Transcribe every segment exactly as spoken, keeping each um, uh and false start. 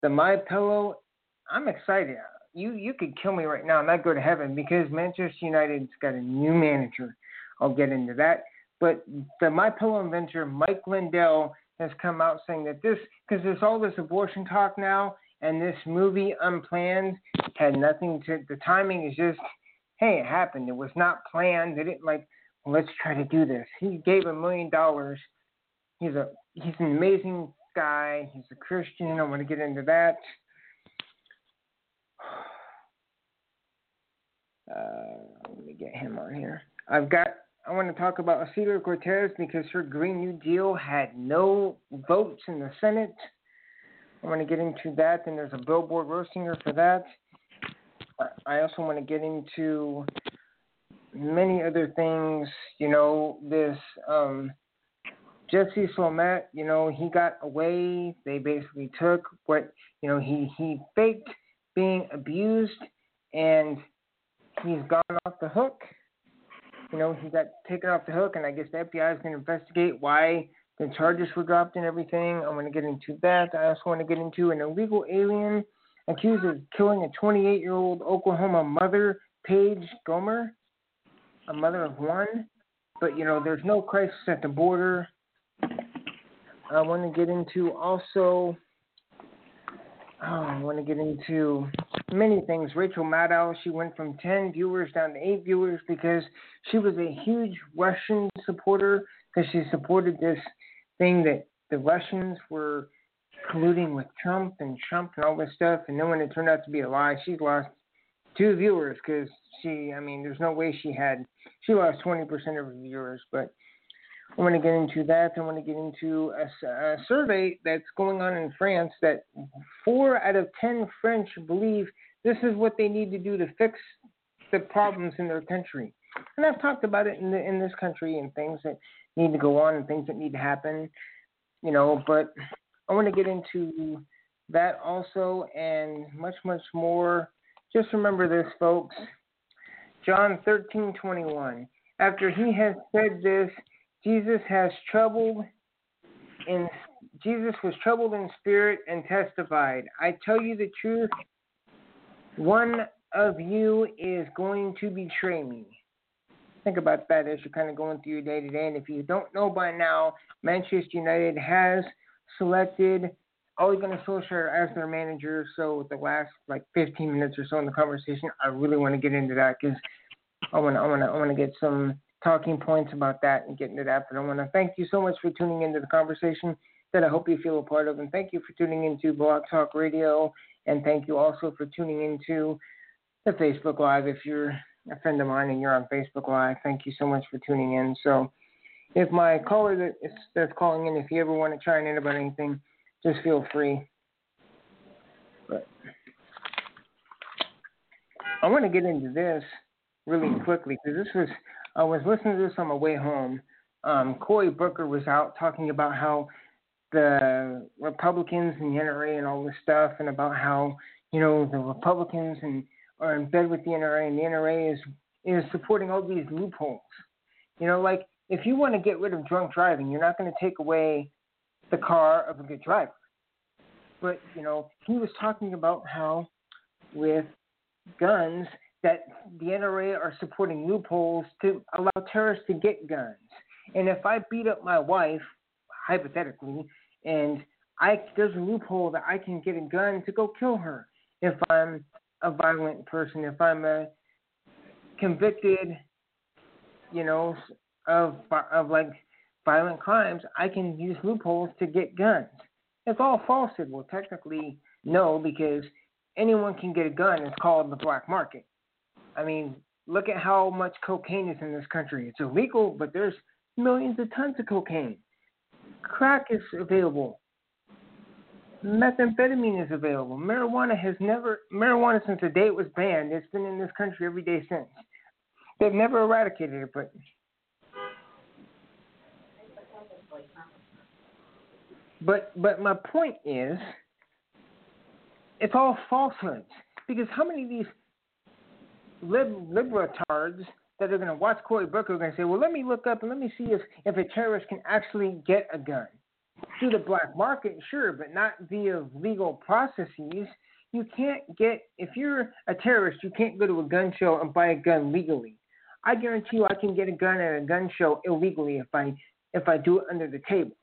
the My Pillow. I'm excited. You you could kill me right now and I'd go to heaven because Manchester United's got a new manager. I'll get into that. But the My Pillow inventor, Mike Lindell, has come out saying that this, because there's all this abortion talk now, and this movie Unplanned had nothing to, the timing is just, hey, it happened. It was not planned. They didn't like, well, let's try to do this. He gave a million dollars. He's a he's an amazing guy. He's a Christian. I want to get into that. Uh, let me get him on here. I've got, I want to talk about Ocasio Cortez because her Green New Deal had no votes in the Senate. I want to get into that. Then there's a billboard roasting her for that. I also want to get into many other things. You know, this um, Jesse Smollett, you know, he got away. They basically took what, you know, he, he faked being abused and he's gone off the hook. You know, he got taken off the hook, and I guess the F B I is going to investigate why the charges were dropped and everything. I want to get into that. I also want to get into an illegal alien accused of killing a twenty-eight-year-old Oklahoma mother, Paige Gomer, a mother of one. But, you know, there's no crisis at the border. I want to get into also, oh, I want to get into many things. Rachel Maddow, she went from ten viewers down to eight viewers because she was a huge Russian supporter because she supported this thing that the Russians were colluding with Trump and Trump and all this stuff. And then when it turned out to be a lie, she's lost two viewers because she, I mean, there's no way she had, she lost twenty percent of her viewers. But I want to get into that. I want to get into a, a survey that's going on in France that four out of ten French believe this is what they need to do to fix the problems in their country. And I've talked about it in the, in this country and things that need to go on and things that need to happen, you know, but I want to get into that also and much, much more. Just remember this, folks. John thirteen twenty-one. After he has said this, Jesus has troubled in Jesus was troubled in spirit and testified, I tell you the truth, one of you is going to betray me. Think about that as you're kind of going through your day to day. And if you don't know by now, Manchester United has selected Ole Gunnar Solskjaer as their manager. So with the last like fifteen minutes or so in the conversation, I really want to get into that because I want to I want to I want to get some talking points about that and get into that. But I want to thank you so much for tuning into the conversation that I hope you feel a part of. And thank you for tuning into Blog Talk Radio. And thank you also for tuning into the Facebook Live. If you're a friend of mine and you're on Facebook Live, thank you so much for tuning in. So if my caller that is, that's calling in, if you ever want to chime in about anything, just feel free. But I want to get into this really quickly because this was, I was listening to this on my way home. Um, Cory Booker was out talking about how the Republicans and the N R A and all this stuff, and about how, you know, the Republicans and are in bed with the N R A, and the N R A is is supporting all these loopholes. You know, like if you want to get rid of drunk driving, you're not going to take away the car of a good driver. But, you know, he was talking about how with guns that the N R A are supporting loopholes to allow terrorists to get guns. And if I beat up my wife, hypothetically, and I there's a loophole that I can get a gun to go kill her if I'm a violent person, if I'm a convicted, you know, of of like violent crimes, I can use loopholes to get guns. It's all falsehood. Well, technically, no, because anyone can get a gun. It's called the black market. I mean, look at how much cocaine is in this country. It's illegal, but there's millions of tons of cocaine. Crack is available. Methamphetamine is available. Marijuana has never, marijuana since the day it was banned, it's been in this country every day since. They've never eradicated it, but but but my point is, it's all falsehoods. Because how many of these lib, libertards that are going to watch Cory Booker are going to say, well, let me look up and let me see if, if a terrorist can actually get a gun. through the black market, sure, but not via legal processes. You can't get, if you're a terrorist, you can't go to a gun show and buy a gun legally. I guarantee you I can get a gun at a gun show illegally if I if I do it under the table.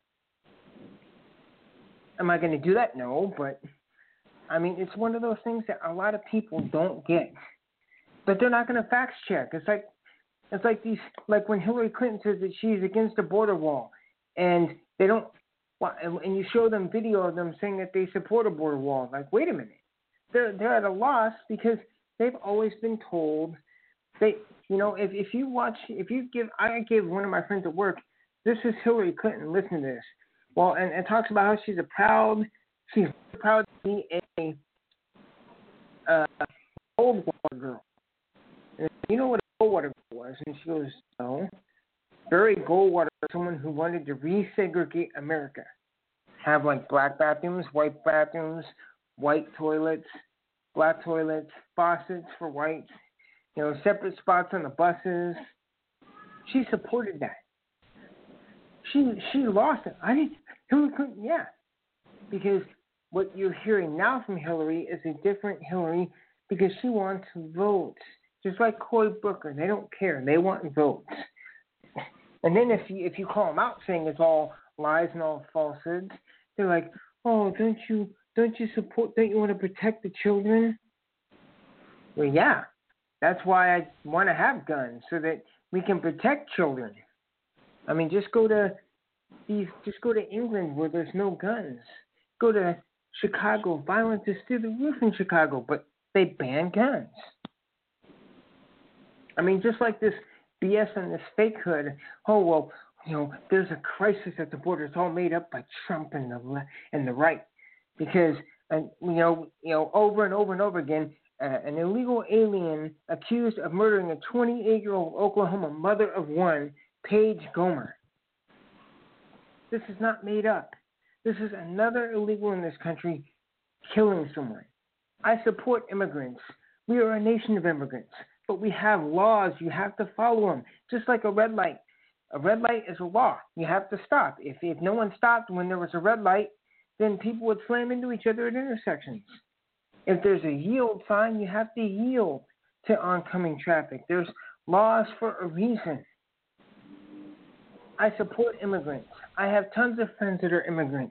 Am I going to do that? No, but I mean, it's one of those things that a lot of people don't get. But they're not going to fact check. It's like it's like these like when Hillary Clinton says that she's against the border wall, and they don't, and you show them video of them saying that they support a border wall. Like, wait a minute, they're they're at a loss because they've always been told they, you know, if if you watch, if you give, I gave one of my friends at work, this is Hillary Clinton. Listen to this. Well, and, and talks about how she's a proud, she's proud to be a uh, Goldwater girl. And you know what a Goldwater girl was? And she goes, no. Barry Goldwater, someone who wanted to resegregate America, have like black bathrooms, white bathrooms, white toilets, black toilets, faucets for whites, you know, separate spots on the buses. She supported that. She she lost it. I didn't. Hillary Clinton, yeah, because what you're hearing now from Hillary is a different Hillary because she wants votes, just like Cory Booker. They don't care. They want votes. And then if you if you call them out saying it's all lies and all falsehoods, they're like, oh, don't you don't you support? Don't you want to protect the children? Well, yeah, that's why I want to have guns so that we can protect children. I mean, just go to these. Just go to England where there's no guns. Go to Chicago. Violence is through the roof in Chicago, but they ban guns. I mean, just like this B S and this fakehood. Oh well, you know, there's a crisis at the border. It's all made up by Trump and the le- and the right, because and you know, you know, over and over and over again, uh, an illegal alien accused of murdering a twenty-eight-year-old Oklahoma mother of one, Paige Gomer. This is not made up. This is another illegal in this country killing someone. I support immigrants. We are a nation of immigrants, but we have laws. You have to follow them, just like a red light. A red light is a law. You have to stop. If if no one stopped when there was a red light, then people would slam into each other at intersections. If there's a yield sign, you have to yield to oncoming traffic. There's laws for a reason. I support immigrants. I have tons of friends that are immigrants.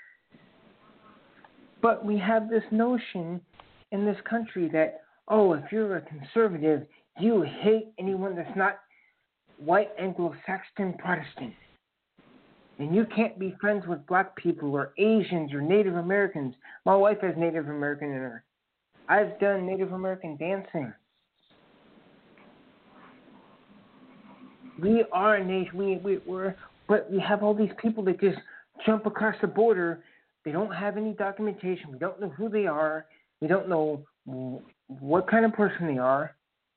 But we have this notion in this country that, oh, if you're a conservative, you hate anyone that's not white Anglo-Saxon Protestant. And you can't be friends with black people or Asians or Native Americans. My wife has Native American in her. I've done Native American dancing. We are a nation. We, we, we're, but we have all these people that just jump across the border. They don't have any documentation. We don't know who they are. We don't know what kind of person they are.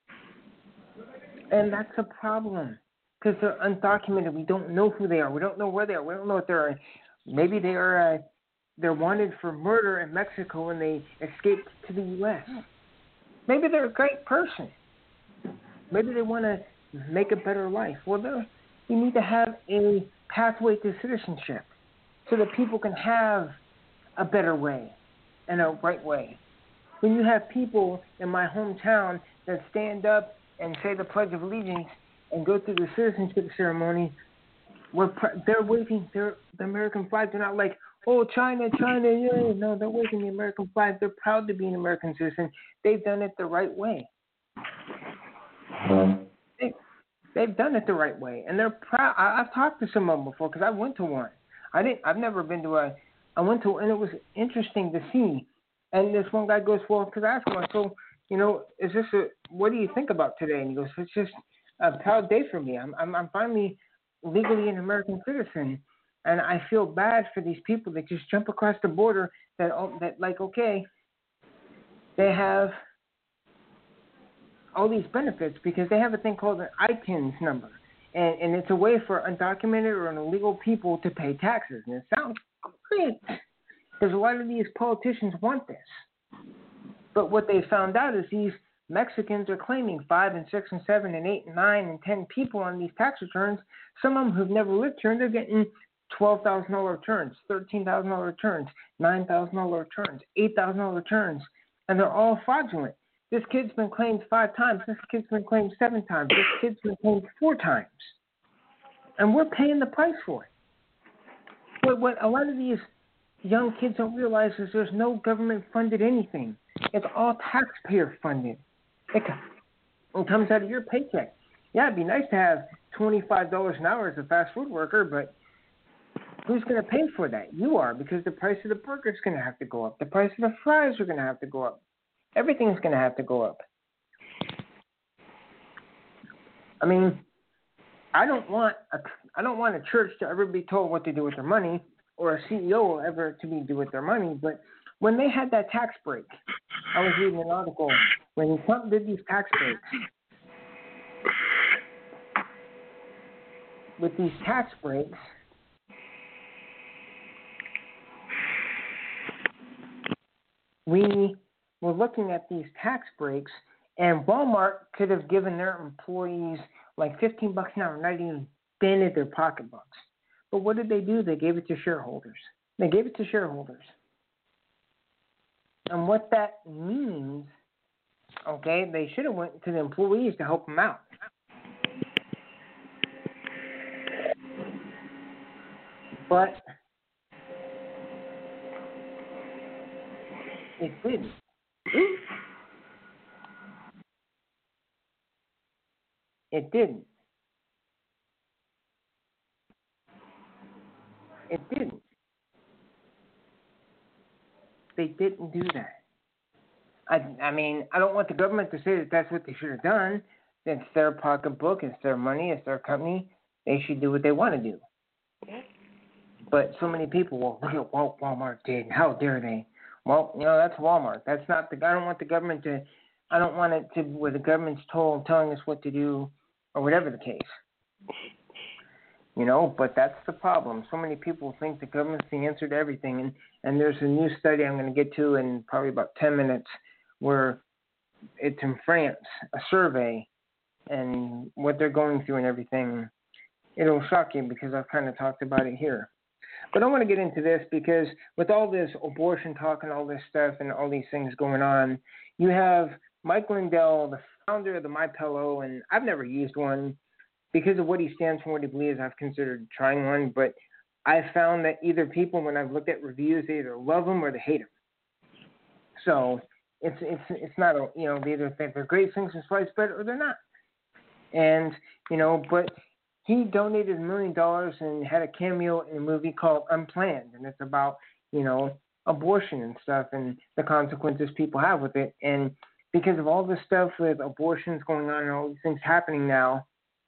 And that's a problem because they're undocumented. We don't know who they are. We don't know where they are. We don't know if they're, maybe they are, uh, they're wanted for murder in Mexico and they escaped to the U S. Maybe they're a great person. Maybe they want to make a better life. Well, we need to have a pathway to citizenship so that people can have a better way and a right way. When you have people in my hometown that stand up and say the Pledge of Allegiance and go through the citizenship ceremony, where they're waving their, the American flag. They're not like, oh, China, China, yeah. No, they're waving the American flag. They're proud to be an American citizen. They've done it the right way. They, they've done it the right way, and they're proud. I, I've talked to some of them before because I went to one. I didn't. I've never been to a. I went to, and it was interesting to see. And this one guy goes, well, because I asked him, so, you know, is this a? What do you think about today? And he goes, it's just a proud day for me. I'm, I'm, I'm finally legally an American citizen, and I feel bad for these people that just jump across the border. That, that like, okay, they have all these benefits because they have a thing called an I T I N S number. And, and it's a way for undocumented or illegal people to pay taxes. And it sounds great because a lot of these politicians want this. But what they found out is these Mexicans are claiming five and six and seven and eight and nine and ten people on these tax returns. Some of them who've never lived here, and they're getting twelve thousand dollars returns, thirteen thousand dollars returns, nine thousand dollars returns, eight thousand dollars returns, and they're all fraudulent. This kid's been claimed five times. This kid's been claimed seven times. This kid's been claimed four times. And we're paying the price for it. What, what a lot of these young kids don't realize is there's no government-funded anything. It's all taxpayer-funded. It, it comes out of your paycheck. Yeah, it'd be nice to have twenty-five dollars an hour as a fast food worker, but who's going to pay for that? You are, because the price of the burger is going to have to go up. The price of the fries are going to have to go up. Everything's going to have to go up. I mean, I don't want a, I don't want a church to ever be told what to do with their money, or a C E O ever to be do with their money. But when they had that tax break, I was reading an article when Trump did these tax breaks. With these tax breaks, we were looking at these tax breaks, and Walmart could have given their employees like fifteen bucks an hour, not even dented their pocketbooks. But what did they do? They gave it to shareholders. They gave it to shareholders. And what that means, okay, they should have went to the employees to help them out. But it didn't. It didn't. It didn't. They didn't do that. I, I mean, I don't want the government to say that that's what they should have done. It's their pocketbook. It's their money. It's their company. They should do what they want to do. But so many people, well, look at what Walmart did. How dare they? Well, you know, that's Walmart. That's not the. I don't want the government to. I don't want it to where the government's told telling us what to do, or whatever the case. You know, but that's the problem. So many people think the government's the answer to everything, and and there's a new study I'm going to get to in probably about ten minutes, where it's in France, a survey, and what they're going through and everything. It'll shock you because I've kind of talked about it here. But I want to get into this because with all this abortion talk and all this stuff and all these things going on, you have Mike Lindell, the founder of the MyPillow, and I've never used one because of what he stands for, what he believes. I've considered trying one, but I found that either people, when I've looked at reviews, they either love them or they hate them. So it's it's it's not a, you know, they either think they're great things and slice bread or they're not. And you know, but he donated a million dollars and had a cameo in a movie called Unplanned, and it's about, you know, abortion and stuff and the consequences people have with it. And because of all this stuff with abortions going on and all these things happening now,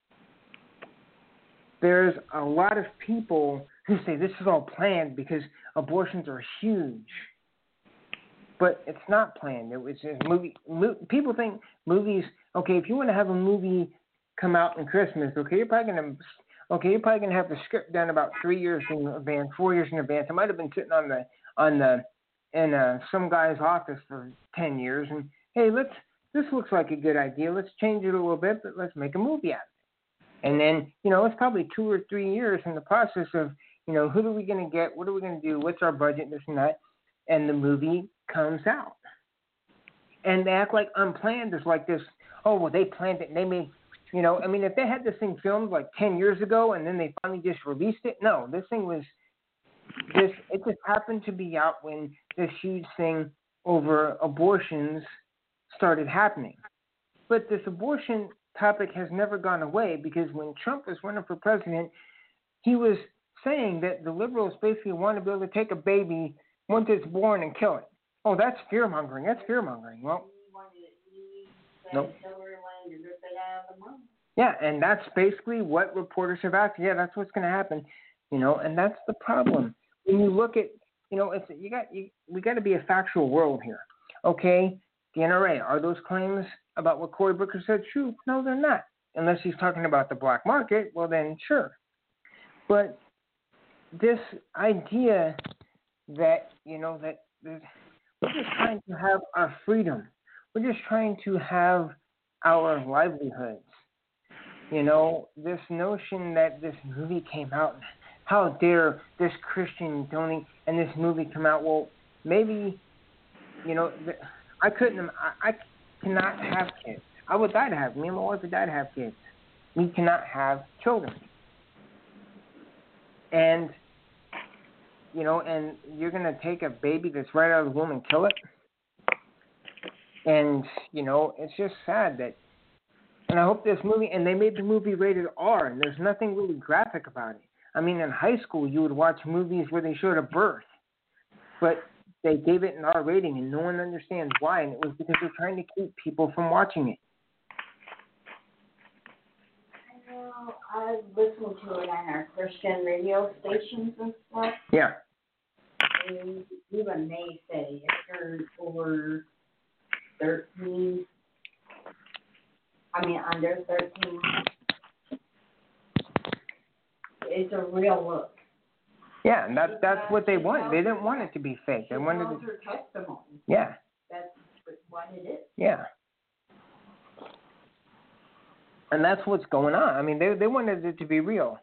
there's a lot of people who say this is all planned because abortions are huge. But it's not planned. It was a movie. Mo- people think movies, okay, if you want to have a movie come out in Christmas, okay, you're probably gonna, okay, you're probably gonna have the script done about three years in advance, four years in advance. It might have been sitting on the on the in uh, some guy's office for ten years, and hey, let's this looks like a good idea. Let's change it a little bit, but let's make a movie out of it. And then, you know, it's probably two or three years in the process of, you know, who are we gonna get? What are we gonna do? What's our budget? This and that, and the movie comes out, and they act like Unplanned is like this. Oh, well, they planned it, and they made. You know, I mean, if they had this thing filmed like ten years ago and then they finally just released it, no, this thing was just, it just happened to be out when this huge thing over abortions started happening. But this abortion topic has never gone away because when Trump was running for president, he was saying that the liberals basically want to be able to take a baby once it's born and kill it. Oh, that's fear-mongering. That's fear-mongering. Well, nope. Yeah, and that's basically what reporters have asked. Yeah, that's what's going to happen, you know, and that's the problem. When you look at, you know, it's you got you, we got to be a factual world here, okay? The N R A, are those claims about what Cory Booker said true? No, they're not. Unless he's talking about the black market, well then, sure. But this idea that, you know, that we're just trying to have our freedom. We're just trying to have our livelihoods. You know, this notion that this movie came out, how dare this Christian donate and this movie come out? Well, maybe, you know, I couldn't, I, I cannot have kids. I would die to have, me and my wife would die to have kids. We cannot have children. And, you know, and you're going to take a baby that's right out of the womb and kill it? And, you know, it's just sad that, and I hope this movie, and they made the movie rated R, and there's nothing really graphic about it. I mean, in high school, you would watch movies where they showed a birth, but they gave it an R rating, and no one understands why, and it was because they're trying to keep people from watching it. I know, I listen to it on our Christian radio stations and stuff. Yeah. And even they say if you're over thirteen, I mean under thirteen, it's a real look. Yeah, and that's that's what they want. They didn't want it to be fake. They wanted it. Her testimony. Yeah. That's what it is. Yeah. And that's what's going on. I mean, they they wanted it to be real.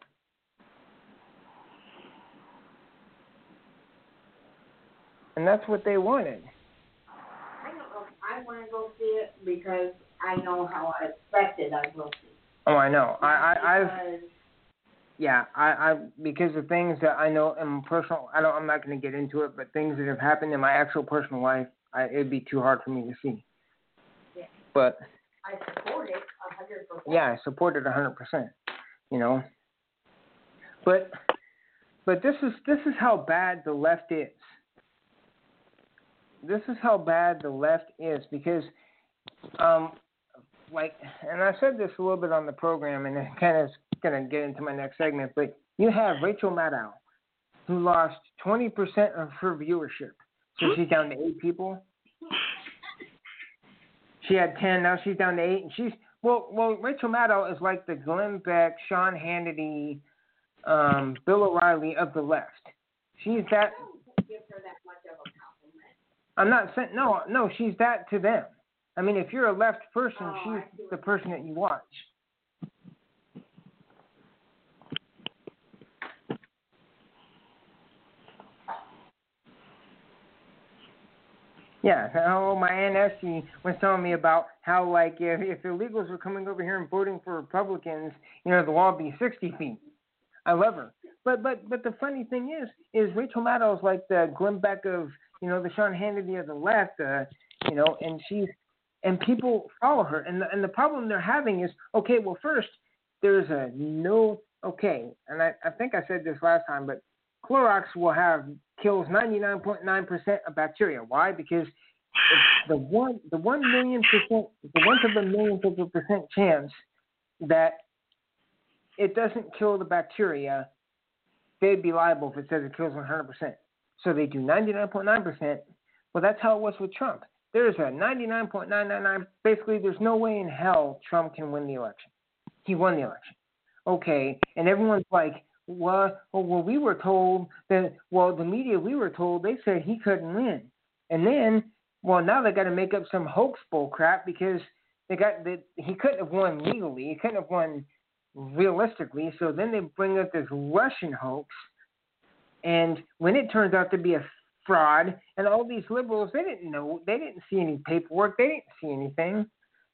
And that's what they wanted. I don't know if I want to go see it because I know how I expected I will see. Oh, I know. I, I I've Because yeah, I, I because of things that I know in personal. I don't. I'm not going to get into it, but things that have happened in my actual personal life, I, it'd be too hard for me to see. Yeah. But I support it a hundred percent. yeah, I support it a hundred percent. You know. But but this is this is how bad the left is. This is how bad the left is because, um, like, and I said this a little bit on the program, and it kind of is going to get into my next segment, but you have Rachel Maddow, who lost twenty percent of her viewership. So she's down to eight people. She had ten, now she's down to eight, and she's, well, well, Rachel Maddow is like the Glenn Beck, Sean Hannity, um, Bill O'Reilly of the left. She's that. Give her that much of a compliment. I'm not saying, no, no, she's that to them. I mean, if you're a left person, Oh, she's the person that you watch. Yeah, oh, my Aunt Essie was telling me about how, like, if, if illegals were coming over here and voting for Republicans, you know, the wall would be sixty feet. I love her. But but but the funny thing is, is Rachel Maddow is like the Glenn Beck of, you know, the Sean Hannity of the left, uh, you know, and she's, and people follow her. And the, and the problem they're having is, okay, well, first, there's a no, okay, and I, I think I said this last time, but Clorox will have, kills ninety-nine point nine percent of bacteria. Why? Because it's the one, the one million percent, the one to the millionth of a percent chance that it doesn't kill the bacteria, they'd be liable if it says it kills one hundred percent. So they do ninety-nine point nine percent. Well, that's how it was with Trump. There's a ninety-nine point nine nine nine. Basically, there's no way in hell Trump can win the election. He won the election. Okay, and everyone's like, well, well, we were told that, well, the media, we were told, they said he couldn't win. And then, well, now they got to make up some hoax bull crap because they got that he couldn't have won legally. He couldn't have won realistically. So then they bring up this Russian hoax. And when it turns out to be a fraud, and all these liberals, they didn't know, they didn't see any paperwork, they didn't see anything.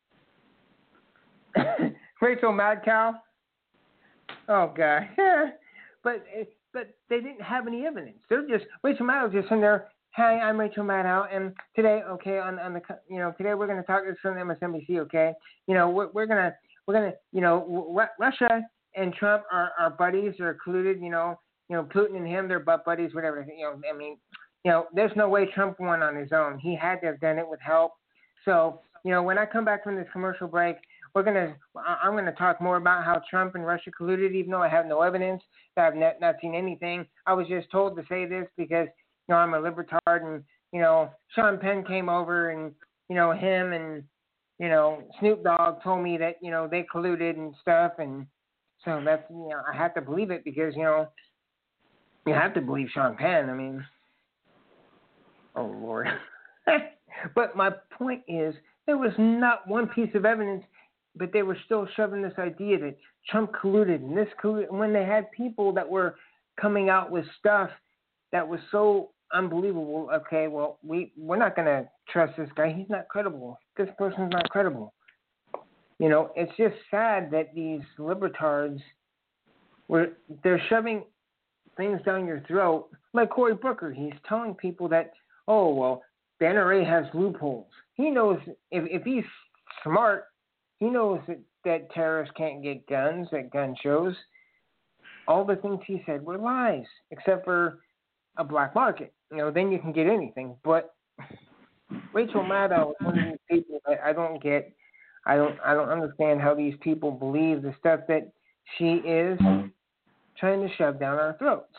Rachel Mad Cow. Oh God. but but they didn't have any evidence. They're just Rachel Maddow just in there. Hi, I'm Rachel Maddow, and today, okay, on on the you know today we're going to talk this on M S N B C. Okay, you know we're we're gonna we're gonna you know Russia and Trump are, are buddies, are colluded. You know you know Putin and him, they're butt buddies, whatever. You know I mean you know there's no way Trump won on his own. He had to have done it with help. So you know when I come back from this commercial break, we're gonna I'm gonna talk more about how Trump and Russia colluded, even though I have no evidence. I've not, not seen anything. I was just told to say this because you know I'm a libertard, and you know Sean Penn came over, and you know him and you know Snoop Dogg told me that you know they colluded and stuff, and so that's you know I have to believe it because you know you have to believe Sean Penn. I mean, oh Lord. But my point is, there was not one piece of evidence, but they were still shoving this idea that Trump colluded and this colluded when they had people that were coming out with stuff that was so unbelievable. Okay, well, we, we're not going to trust this guy. He's not credible. This person's not credible. You know, it's just sad that these libertards, were they're shoving things down your throat. Like Cory Booker, he's telling people that, oh, well, the N R A has loopholes. He knows, if, if he's smart, he knows that, that terrorists can't get guns at gun shows. All the things he said were lies, except for a black market. You know, then you can get anything. But Rachel Maddow is one of these people that I don't get. I don't. I don't understand how these people believe the stuff that she is trying to shove down our throats.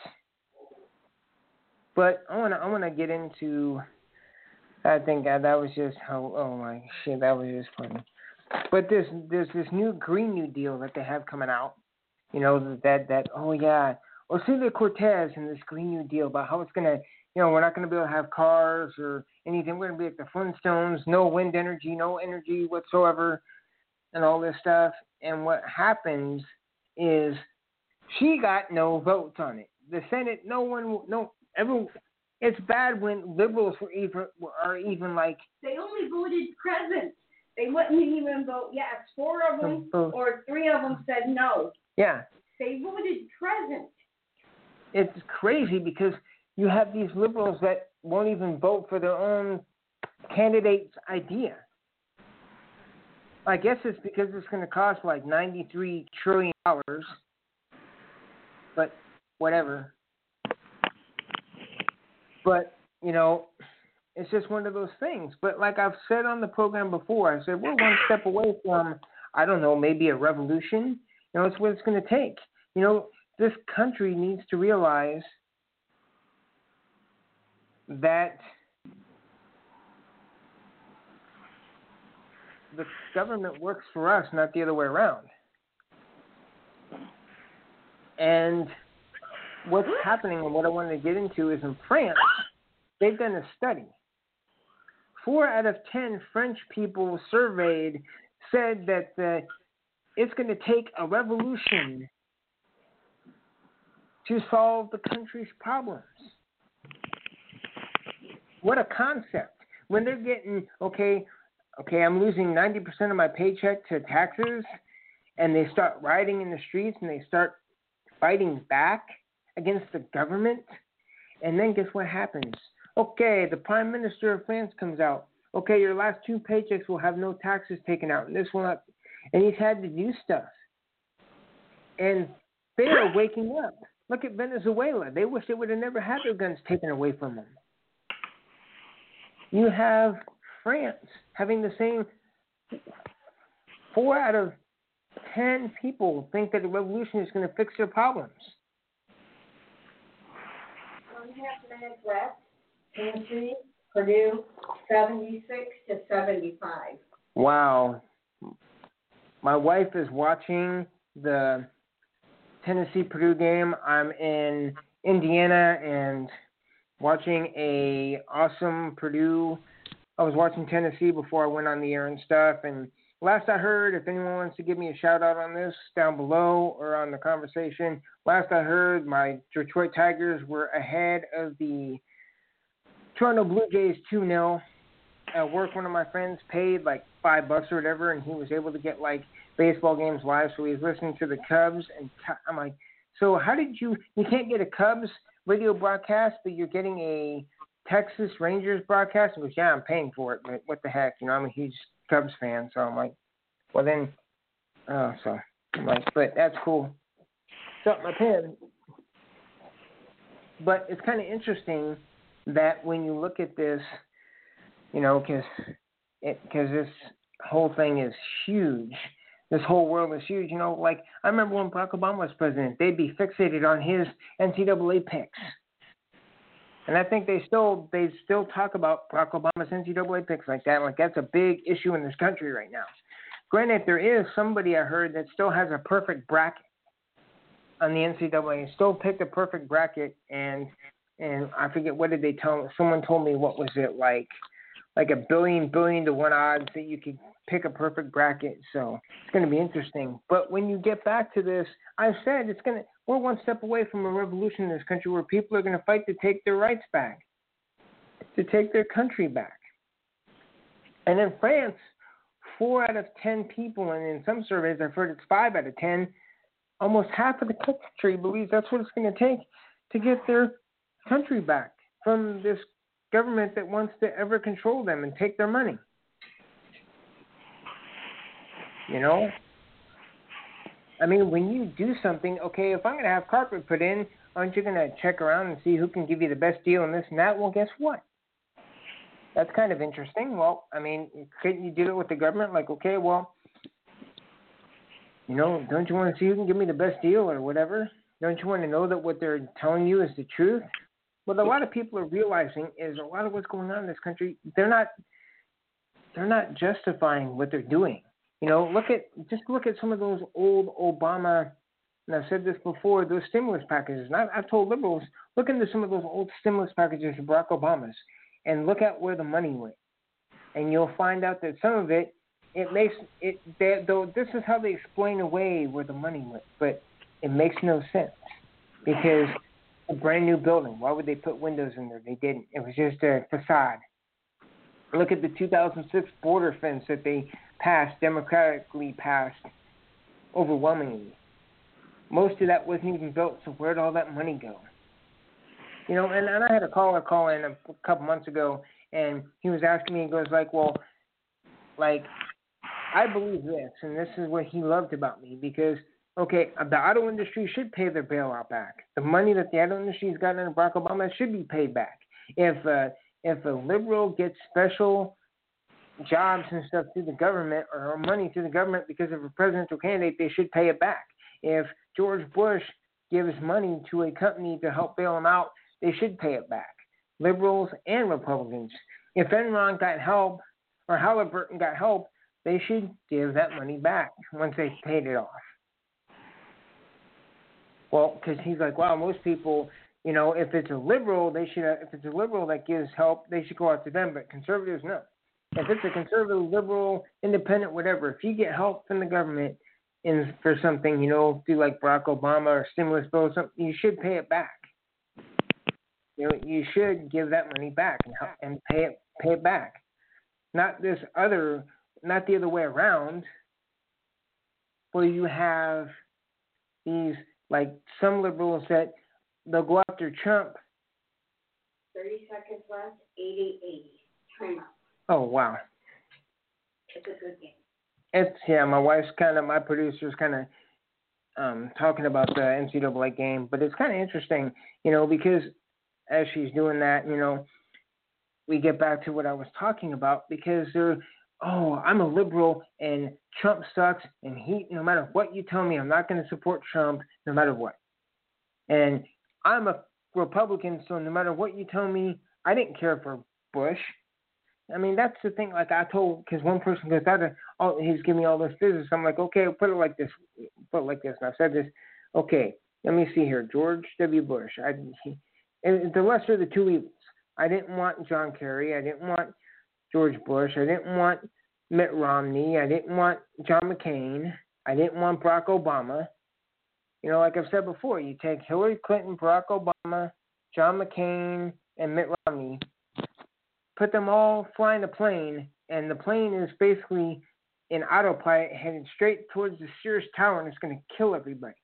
But I want to. I want to get into. I think that, that was just how. Oh my shit, that was just funny. But there's there's this new Green New Deal that they have coming out. You know, that, that oh, yeah, Ocasio-Cortez and this Green New Deal about how it's going to, you know, we're not going to be able to have cars or anything. We're going to be like the Flintstones, no wind energy, no energy whatsoever, and all this stuff. And what happens is she got no votes on it. The Senate, no one, no, everyone. It's bad when liberals were even, are even like. They only voted present. They wouldn't even vote yes. Four of them or three of them said no. Yeah. They voted present. It's crazy because you have these liberals that won't even vote for their own candidate's idea. I guess it's because it's going to cost like ninety-three trillion dollars. But whatever. But, you know, it's just one of those things. But like I've said on the program before, I said we're one step away from, I don't know, maybe a revolution. You know, it's what it's going to take. You know, this country needs to realize that the government works for us, not the other way around. And what's happening and what I wanted to get into is in France, they've done a study. Four out of ten French people surveyed said that the it's going to take a revolution to solve the country's problems. What a concept. When they're getting, okay, okay, I'm losing ninety percent of my paycheck to taxes, and they start rioting in the streets and they start fighting back against the government, and then guess what happens? Okay, the Prime Minister of France comes out. Okay, your last two paychecks will have no taxes taken out, and this will not. And he's had to do stuff. And they are waking up. Look at Venezuela. They wish they would have never had their guns taken away from them. You have France having the same. Four out of ten people think that the revolution is going to fix their problems. One half minutes left. Tennessee, Purdue, seventy-six to seventy-five. Wow. My wife is watching the Tennessee Purdue game. I'm in Indiana and watching a awesome Purdue. I was watching Tennessee before I went on the air and stuff. And last I heard, if anyone wants to give me a shout out on this down below or on the conversation, last I heard, my Detroit Tigers were ahead of the Toronto Blue Jays two nil. At work, one of my friends paid like five bucks or whatever, and he was able to get like baseball games live. So he was listening to the Cubs, and I'm like, so how did you? You can't get a Cubs radio broadcast, but you're getting a Texas Rangers broadcast? He goes, yeah, I'm paying for it, but what the heck? You know, I'm a huge Cubs fan, so I'm like, well then, oh, so I'm like, but that's cool. Drop my pen. But it's kind of interesting that when you look at this, you know, because because this whole thing is huge. This whole world is huge. You know, like I remember when Barack Obama was president, they'd be fixated on his N C double A picks. And I think they still they still talk about Barack Obama's N C double A picks like that. Like that's a big issue in this country right now. Granted, there is somebody I heard that still has a perfect bracket on the N C double A. Still picked a perfect bracket, and and I forget what did they tell me. Someone told me what was it like. Like a billion, billion to one odds that you could pick a perfect bracket. So it's going to be interesting. But when you get back to this, I said it's going to, we're one step away from a revolution in this country where people are going to fight to take their rights back, to take their country back. And in France, four out of ten people, and in some surveys I've heard it's five out of ten, almost half of the country believes that's what it's going to take to get their country back from this government that wants to ever control them and take their money. You know? I mean, when you do something, okay, if I'm going to have carpet put in, aren't you going to check around and see who can give you the best deal and this and that? Well, guess what? That's kind of interesting. Well, I mean, couldn't you do it with the government? Like, okay, well, you know, don't you want to see who can give me the best deal or whatever? Don't you want to know that what they're telling you is the truth? What a lot of people are realizing is a lot of what's going on in this country, they're not they're not justifying what they're doing. You know, look at just look at some of those old Obama, and I've said this before, those stimulus packages. And I've, I've told liberals, look into some of those old stimulus packages of Barack Obama's and look at where the money went. And you'll find out that some of it, it makes it, they, though this is how they explain away where the money went, but it makes no sense because a brand new building, why would they put windows in there? They didn't. It was just a facade. Look at the two thousand six border fence that they passed, democratically passed, overwhelmingly. Most of that wasn't even built, so where'd all that money go? You know, and, and I had a caller call in a couple months ago, and he was asking me, he goes like, well, like, I believe this, and this is what he loved about me, because, okay, the auto industry should pay their bailout back. The money that the auto industry has gotten under Barack Obama should be paid back. If uh, if a liberal gets special jobs and stuff through the government or money through the government because of a presidential candidate, they should pay it back. If George Bush gives money to a company to help bail him out, they should pay it back. Liberals and Republicans. If Enron got help or Halliburton got help, they should give that money back once they paid it off. Well, because he's like, wow, most people, you know, if it's a liberal, they should. If it's a liberal that gives help, they should go out to them. But conservatives, no. If it's a conservative, liberal, independent, whatever, if you get help from the government in for something, you know, through like Barack Obama or stimulus bill or something, you should pay it back. You know, you should give that money back and help, and pay it pay it back. Not this other, not the other way around, where you have these, like some liberals that they'll go after Trump. thirty seconds left, eighty eighty. Time up. Oh, wow. It's a good game. It's, yeah, my wife's kind of, my producer's kind of um, talking about the N C double A game, but it's kind of interesting, you know, because as she's doing that, you know, we get back to what I was talking about because they're, oh, I'm a liberal and Trump sucks and he, no matter what you tell me, I'm not going to support Trump no matter what. And I'm a Republican, so no matter what you tell me, I didn't care for Bush. I mean, that's the thing. Like I told, because one person goes out there, oh, he's giving me all this business. I'm like, okay, put it like this, put it like this. And I said this, okay, let me see here. George W. Bush. I, he, and the lesser of the two evils. I didn't want John Kerry. I didn't want George Bush. I didn't want Mitt Romney. I didn't want John McCain. I didn't want Barack Obama. You know, like I've said before, you take Hillary Clinton, Barack Obama, John McCain, and Mitt Romney, put them all flying a plane, and the plane is basically in autopilot headed straight towards the Sears Tower, and it's going to kill everybody.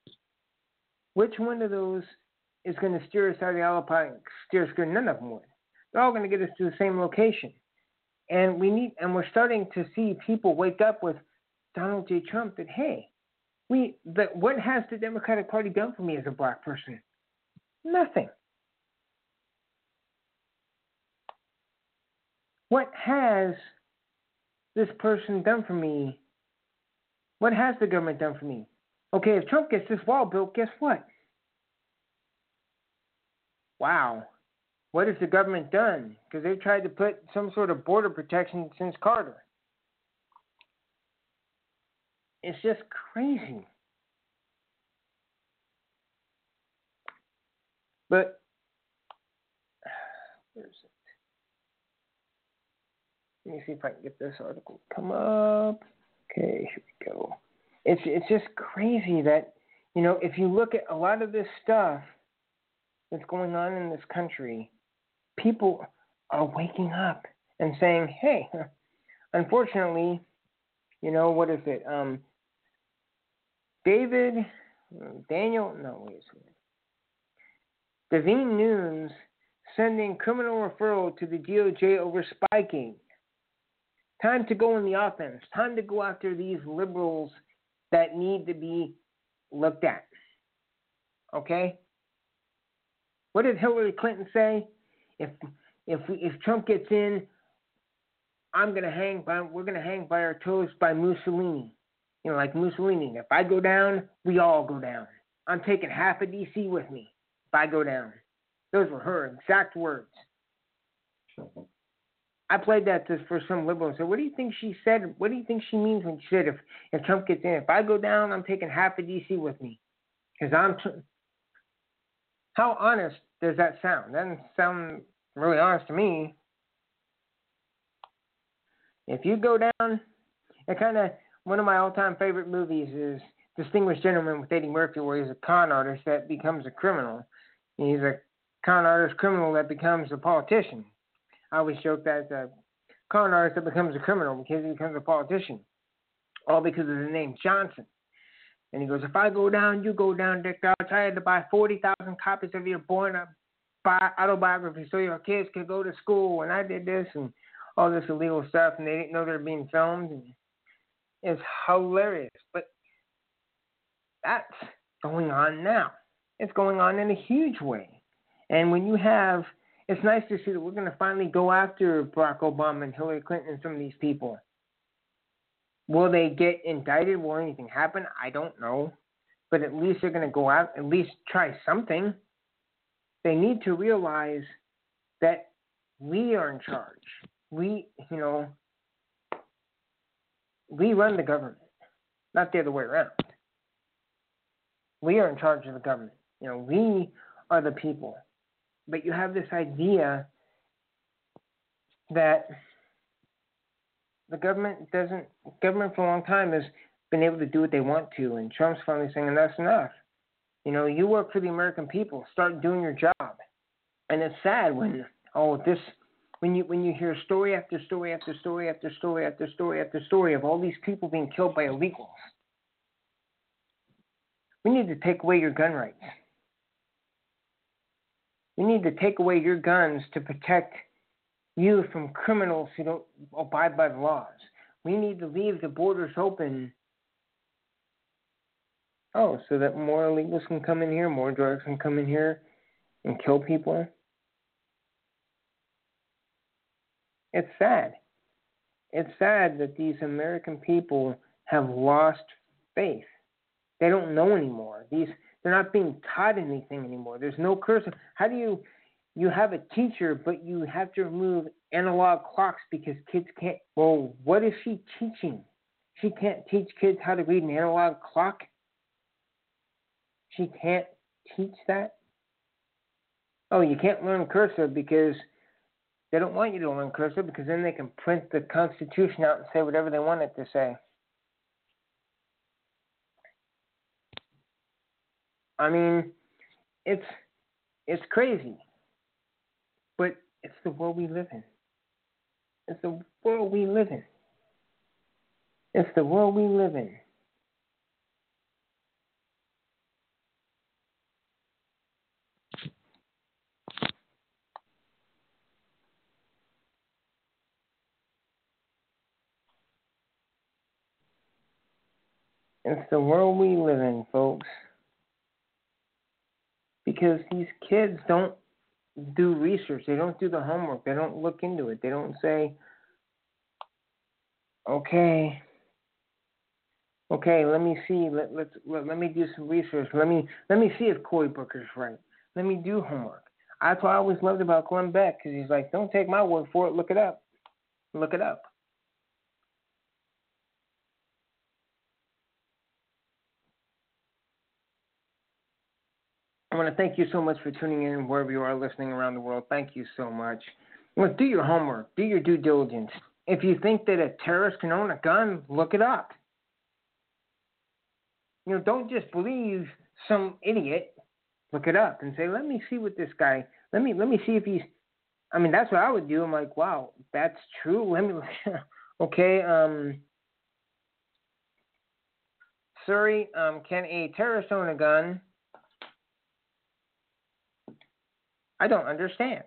Which one of those is going to steer us out of the autopilot? Steer us good? None of them would. They're all going to get us to the same location. And we need, and we're starting to see people wake up with Donald J. Trump that, hey, we, the, what has the Democratic Party done for me as a black person? Nothing. What has this person done for me? What has the government done for me? Okay, if Trump gets this wall built, guess what? Wow. What has the government done? Because they've tried to put some sort of border protection since Carter. It's just crazy. But, where is it? Let me see if I can get this article to come up. Okay, here we go. It's it's just crazy that, You know, if you look at a lot of this stuff that's going on in this country, people are waking up and saying, hey, unfortunately, you know, what is it? Um, David, Daniel, no, wait a second. Devine Nunes sending criminal referral to the D O J over spiking. Time to go in the offense. Time to go after these liberals that need to be looked at. Okay? What did Hillary Clinton say? If if we, if Trump gets in, I'm gonna hang by we're gonna hang by our toes by Mussolini. You know, like Mussolini. If I go down, we all go down. I'm taking half of D C with me if I go down. Those were her exact words. I played that to, for some liberals. So what do you think she said? What do you think she means when she said if, if Trump gets in, if I go down, I'm taking half of D C with me? Because I'm. Tr- How honest does that sound? That doesn't sound really honest to me. If you go down, it kind of one of my all-time favorite movies is Distinguished Gentleman with Eddie Murphy, where he's a con artist that becomes a criminal. He's a con artist criminal that becomes a politician. I always joke that it's a con artist that becomes a criminal because he becomes a politician, all because of the name Johnson. And he goes, if I go down, you go down, Dick Dodge. I had to buy forty thousand copies of your born autobiography so your kids could go to school. And I did this and all this illegal stuff, and they didn't know they were being filmed. And it's hilarious. But that's going on now. It's going on in a huge way. And when you have, it's nice to see that we're going to finally go after Barack Obama and Hillary Clinton and some of these people. Will they get indicted? Will anything happen? I don't know. But at least they're going to go out, at least try something. They need to realize that we are in charge. We, you know, we run the government, not the other way around. We are in charge of the government. You know, we are the people. But you have this idea that the government doesn't, government for a long time has been able to do what they want to, and Trump's finally saying that's enough. You know, you work for the American people. Start doing your job. And it's sad when, oh, this, when you when you hear story after story after story after story after story after story of all these people being killed by illegals. We need to take away your gun rights. We need to take away your guns to protect you from criminals who don't abide by the laws. We need to leave the borders open. Oh, so that more illegals can come in here, more drugs can come in here and kill people. It's sad. It's sad that these American people have lost faith. They don't know anymore. These they're not being taught anything anymore. There's no cursive. How do you you have a teacher, but you have to remove analog clocks because kids can't? Well, what is she teaching? She can't teach kids how to read an analog clock. She can't teach that. Oh, you can't learn cursive because they don't want you to learn cursive because then they can print the Constitution out and say whatever they want it to say. I mean, it's it's crazy, but it's the world we live in. It's the world we live in. It's the world we live in. It's the world we live in, folks. Because these kids don't do research. They don't do the homework. They don't look into it. They don't say, okay, okay, let me see. Let let's let, let me do some research. Let me let me see if Cory Booker's right. Let me do homework. That's what I always loved about Glenn Beck, because he's like, don't take my word for it. Look it up. Look it up. I want to thank you so much for tuning in wherever you are listening around the world. Thank you so much. Well, do your homework. Do your due diligence. If you think that a terrorist can own a gun, look it up. You know, don't just believe some idiot. Look it up and say, let me see what this guy, let me let me see if he's, I mean, that's what I would do. I'm like, wow, that's true. Let me, okay, um, Surrey, um, can a terrorist own a gun? I don't understand.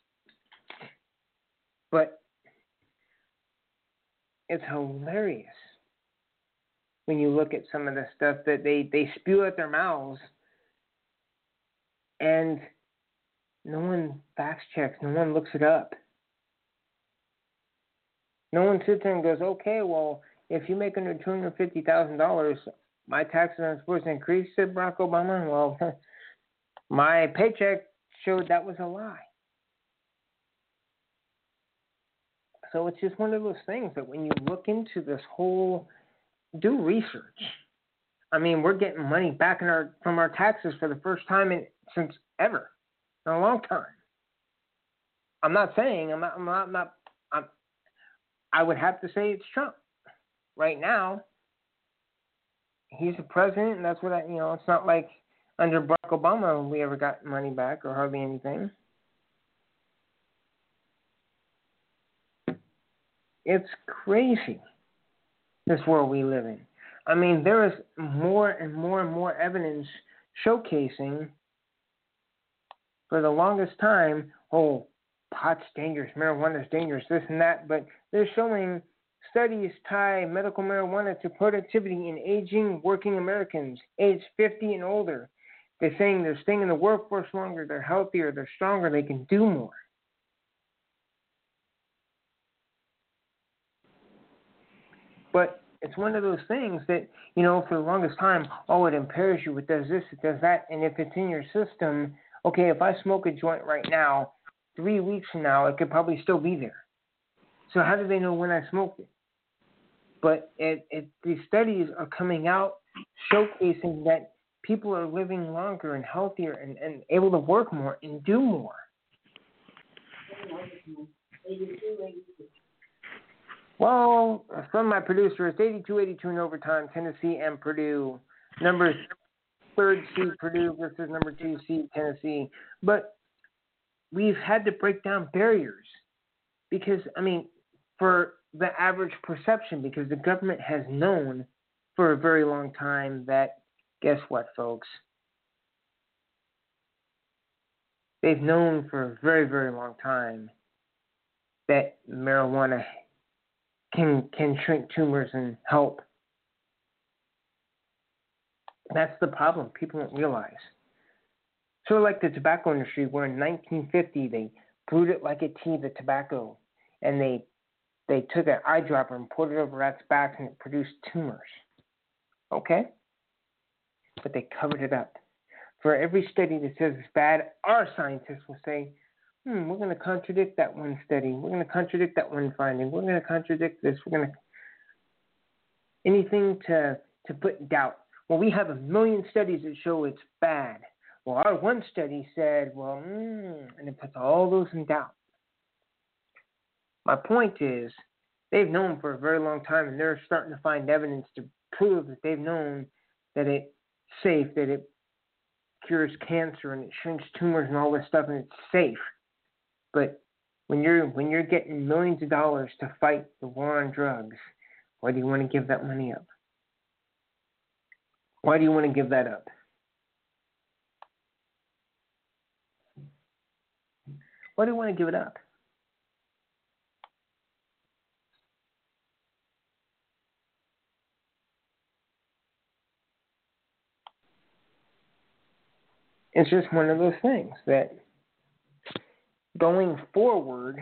But it's hilarious when you look at some of the stuff that they, they spew out their mouths, and no one fact checks, no one looks it up. No one sits there and goes, okay, well, if you make under two hundred fifty thousand dollars, my taxes aren't supposed to increase, said Barack Obama. Well, my paycheck showed that was a lie. So it's just one of those things that when you look into this whole, do research. I mean, we're getting money back in our from our taxes for the first time in since ever, in a long time. I'm not saying I'm not. I'm not. I'm not I'm, I would have to say it's Trump. Right now, he's the president, and that's what I. You know, it's not like under Barack Obama we ever got money back or hardly anything. It's crazy, this world we live in. I mean, there is more and more and more evidence showcasing for the longest time, oh, pot's dangerous, marijuana is dangerous, this and that, but they're showing studies tie medical marijuana to productivity in aging working Americans, age fifty and older. They're saying they're staying in the workforce longer, they're healthier, they're stronger, they can do more. But it's one of those things that, you know, for the longest time, oh, it impairs you, it does this, it does that. And if it's in your system, okay, if I smoke a joint right now, three weeks from now, it could probably still be there. So how do they know when I smoked it? But it, it, these studies are coming out showcasing that people are living longer and healthier and, and able to work more and do more. Well, from my producer, it's eighty-two eighty-two in overtime, Tennessee and Purdue. Number third seed Purdue versus number two seed Tennessee. But we've had to break down barriers because, I mean, for the average perception, because the government has known for a very long time that, guess what, folks? They've known for a very, very long time that marijuana can can shrink tumors and help. That's the problem. People don't realize. So like the tobacco industry, where in nineteen fifty they brewed it like a tea, the tobacco, and they they took an eyedropper and poured it over rats' backs and it produced tumors. Okay? But they covered it up. For every study that says it's bad, our scientists will say, Hmm, we're going to contradict that one study. We're going to contradict that one finding. We're going to contradict this. We're going to anything to to put in doubt. Well, we have a million studies that show it's bad. Well, our one study said, well, mm, and it puts all those in doubt. My point is, they've known for a very long time, and they're starting to find evidence to prove that they've known that it's safe, that it cures cancer, and it shrinks tumors and all this stuff, and it's safe. But when you're when you're getting millions of dollars to fight the war on drugs, why do you want to give that money up? Why do you want to give that up? Why do you want to give it up? It's just one of those things that going forward,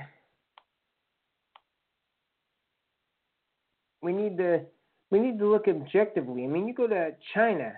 we need to we need to look objectively. I mean, you go to China,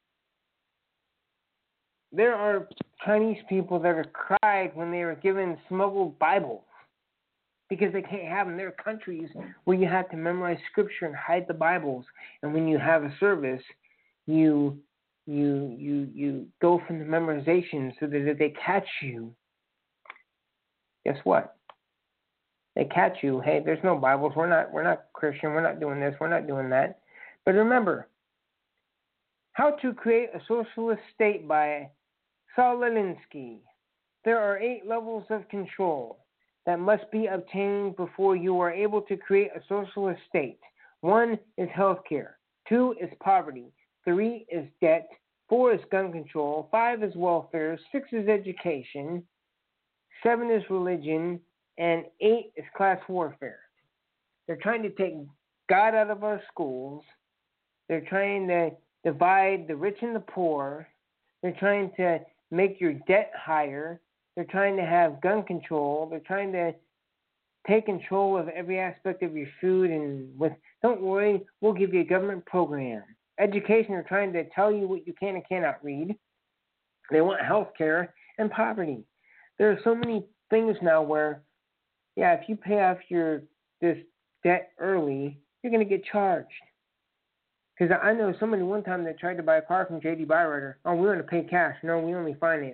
there are Chinese people that are cried when they were given smuggled Bibles because they can't have them. There are countries where you have to memorize scripture and hide the Bibles, and when you have a service, you you you you go from the memorization so that if they catch you, guess what? They catch you. Hey, there's no Bibles. We're not. We're not Christian. We're not doing this. We're not doing that. But remember, How to Create a Socialist State by Saul Alinsky. There are eight levels of control that must be obtained before you are able to create a socialist state. One is healthcare. Two is poverty. Three is debt. Four is gun control. Five is welfare. Six is education. Seven is religion. And eight is class warfare. They're trying to take God out of our schools. They're trying to divide the rich and the poor. They're trying to make your debt higher. They're trying to have gun control. They're trying to take control of every aspect of your food. And with, don't worry, we'll give you a government program. Education, they're trying to tell you what you can and cannot read. They want health care and poverty. There are so many things now where, yeah, if you pay off your this debt early, you're going to get charged. Because I know somebody one time that tried to buy a car from J D Byrider. Oh, we want to pay cash. No, we only finance.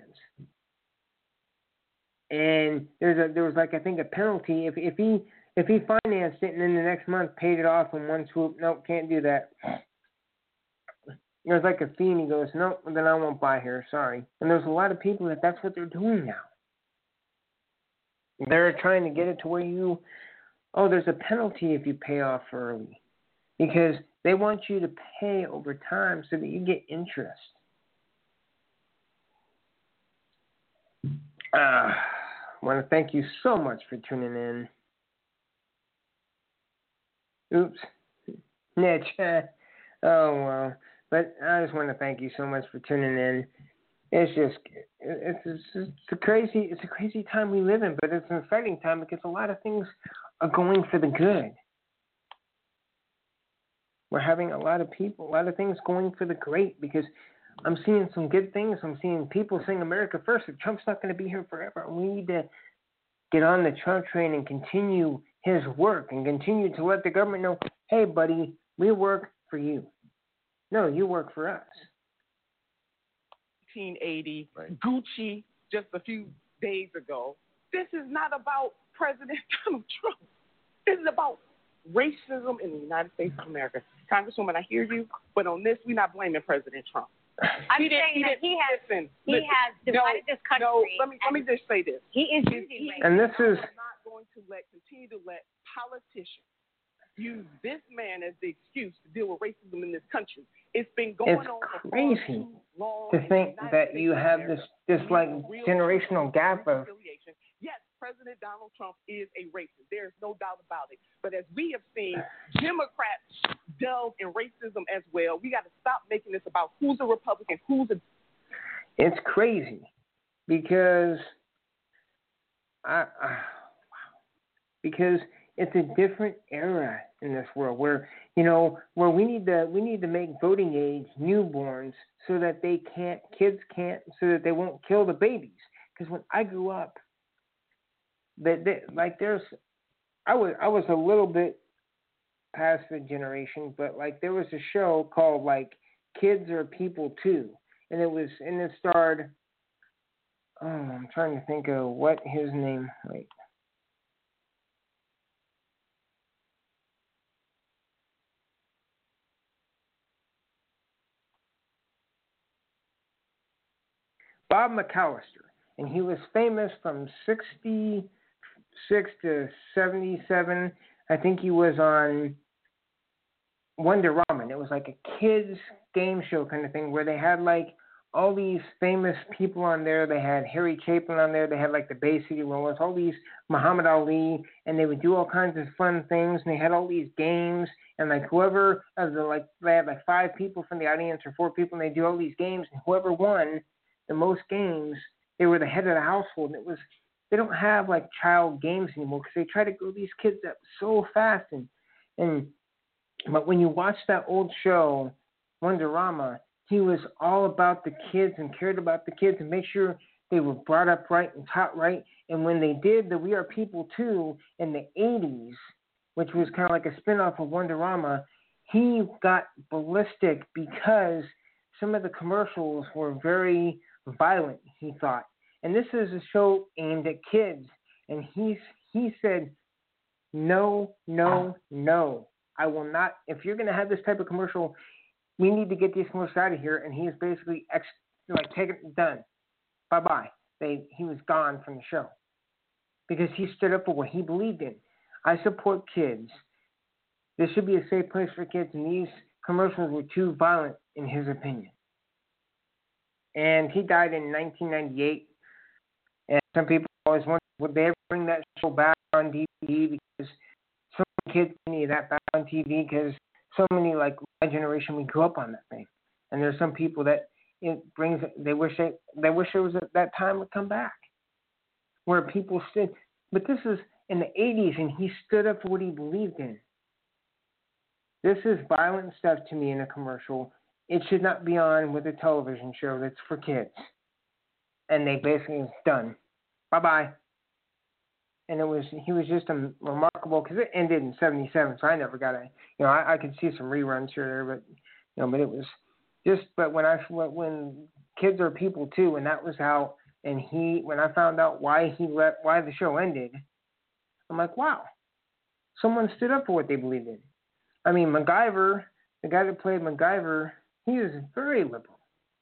And there's a there was like I think a penalty if if he if he financed it and then the next month paid it off in one swoop. Nope, can't do that. There's like a fee, and he goes, nope, then I won't buy here. Sorry. And there's a lot of people that that's what they're doing now. They're trying to get it to where you, oh, there's a penalty if you pay off early, because they want you to pay over time so that you get interest. Uh, I want to thank you so much for tuning in. Oops. Niche. Oh, well. But I just want to thank you so much for tuning in. It's just, it's, it's, it's a crazy, it's a crazy time we live in, but it's an exciting time because a lot of things are going for the good. We're having a lot of people, a lot of things going for the great, because I'm seeing some good things. I'm seeing people saying America first. That Trump's not going to be here forever. We need to get on the Trump train and continue his work and continue to let the government know, hey, buddy, we work for you. No, you work for us. nineteen eighty, right. Gucci just a few days ago. This is not about President Donald Trump. This is about racism in the United States of America. Congresswoman, I hear you, but on this, we're not blaming President Trump. I'm he saying that he has listen, he listen, has divided no, this country. No, let me let me just say this. He is using racism. And this is I'm not going to let continue to let politicians use this man as the excuse to deal with racism in this country. It's been going it's on for crazy far too long to think that States you have this this like generational gap of. Yes, President Donald Trump is a racist. There is no doubt about it. But as we have seen, Democrats delve in racism as well. We got to stop making this about who's a Republican, who's a. It's crazy because I, uh, because it's a different era in this world where, you know, where we need to we need to make voting age newborns so that they can't kids can't so that they won't kill the babies. Because when I grew up, that they, like there's I was I was a little bit past the generation, but like there was a show called like Kids Are People Too, and it was and it starred oh I'm trying to think of what his name wait. Bob McAllister, and he was famous from sixty-six to seventy-seven. I think he was on Wonder Woman. It was like a kids game show kind of thing where they had like all these famous people on there. They had Harry Chapin on there. They had like the Bay City Rollers, all these Muhammad Ali, and they would do all kinds of fun things. And they had all these games, and like whoever of the like they had like five people from the audience or four people, and they do all these games, and whoever won the most games, they were the head of the household. And it was, they don't have like child games anymore because they try to grow these kids up so fast. And, and, but when you watch that old show, Wonderama, he was all about the kids and cared about the kids and made sure they were brought up right and taught right. And when they did the We Are People Too in the eighties, which was kind of like a spinoff of Wonderama, he got ballistic because some of the commercials were very violent, he thought. And this is a show aimed at kids. And he, he said, no, no, no. I will not. If you're going to have this type of commercial, we need to get these commercials out of here. And he is basically ex- like taken done. Bye bye. They he was gone from the show because he stood up for what he believed in. I support kids. This should be a safe place for kids, and these commercials were too violent, in his opinion. And he died in nineteen ninety-eight. And some people always wonder, would they ever bring that show back on D V D? Because so many kids need that back on T V because so many, like my generation, we grew up on that thing. And there's some people that it brings, they wish they, they wish it was that time would come back. Where people stood, but this is in the eighties and he stood up for what he believed in. This is violent stuff to me in a commercial. It should not be on with a television show that's for kids. And they basically it's done. Bye bye. And it was he was just a remarkable because it ended in seventy-seven, so I never got a you know I, I could see some reruns here or there, but you know but it was just but when I when kids are people too, and that was how and he when I found out why he let why the show ended, I'm like wow, someone stood up for what they believed in. I mean MacGyver, the guy that played MacGyver, he was very liberal.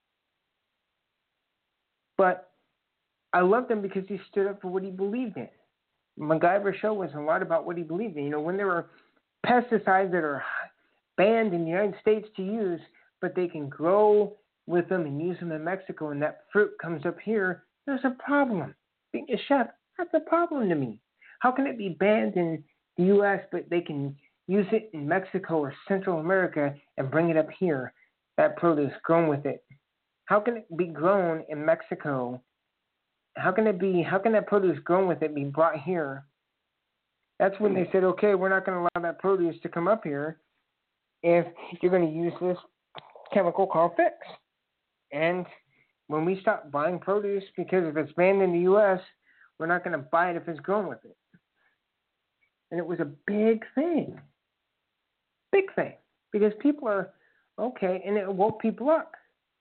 But I loved him because he stood up for what he believed in. MacGyver show was a lot about what he believed in. You know, when there were pesticides that are banned in the United States to use, but they can grow with them and use them in Mexico, and that fruit comes up here, there's a problem. Being a chef, that's a problem to me. How can it be banned in the U S, but they can use it in Mexico or Central America and bring it up here, that produce grown with it? How can it be grown in Mexico? How can it be, how can that produce grown with it be brought here? That's when they said, okay, we're not going to allow that produce to come up here if you're going to use this chemical called Fix. And when we stop buying produce, because if it's banned in the U S, we're not going to buy it if it's grown with it. And it was a big thing. Big thing. Because people are, okay, and it woke people up.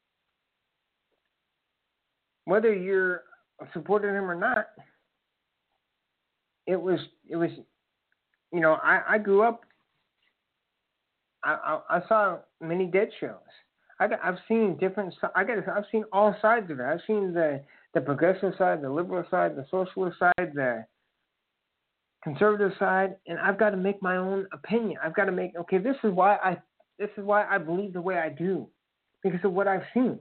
Whether you're supported him or not, it was it was you know I, I grew up I, I I saw many dead shows. I got, I've seen different I got I've seen all sides of it. I've seen the the progressive side, the liberal side, the socialist side, the conservative side, and I've got to make my own opinion. I've got to make okay. This is why I this is why I believe the way I do, because of what I've seen.